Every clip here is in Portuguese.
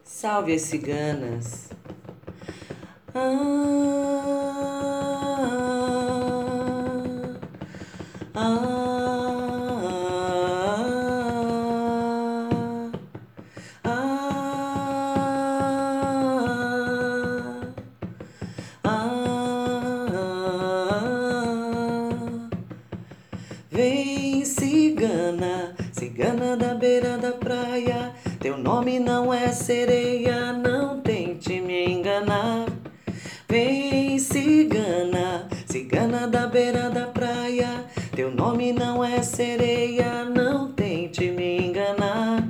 Salve as ciganas. Ah, ah, Vem, cigana, cigana da beira da praia. Teu nome não é sereia, não tente me enganar. Vem, cigana, cigana da beira da praia. Teu nome não é sereia, não tente me enganar.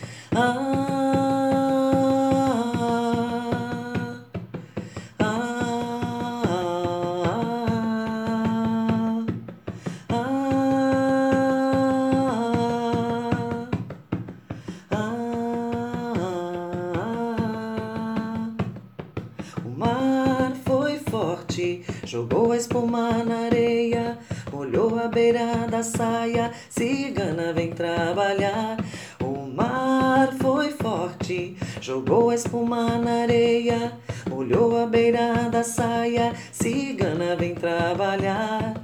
O mar foi forte, jogou a espuma na areia, molhou a beira da saia, cigana vem trabalhar. O mar foi forte, jogou a espuma na areia, molhou a beira da saia, cigana vem trabalhar.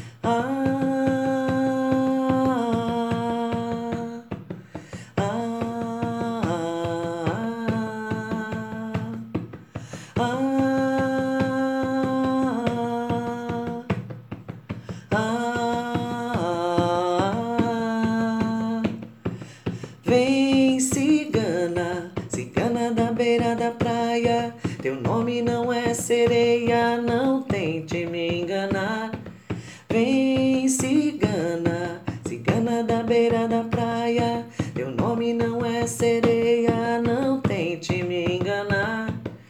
Vem, cigana, cigana da beira da praia. Teu nome não é sereia, não tente me enganar. Vem, cigana, cigana da beira da praia. Teu nome não é sereia, não tente me enganar.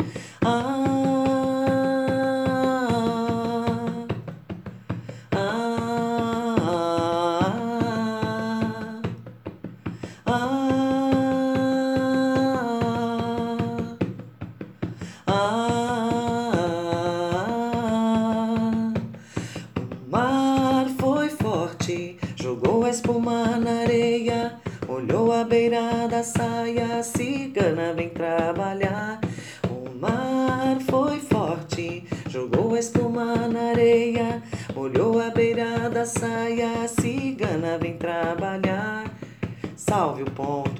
O mar foi forte, jogou a espuma na areia, molhou a beira da saia, cigana vem trabalhar. O mar foi forte, jogou a espuma na areia, molhou a beira da saia, cigana vem trabalhar. Salve o ponto.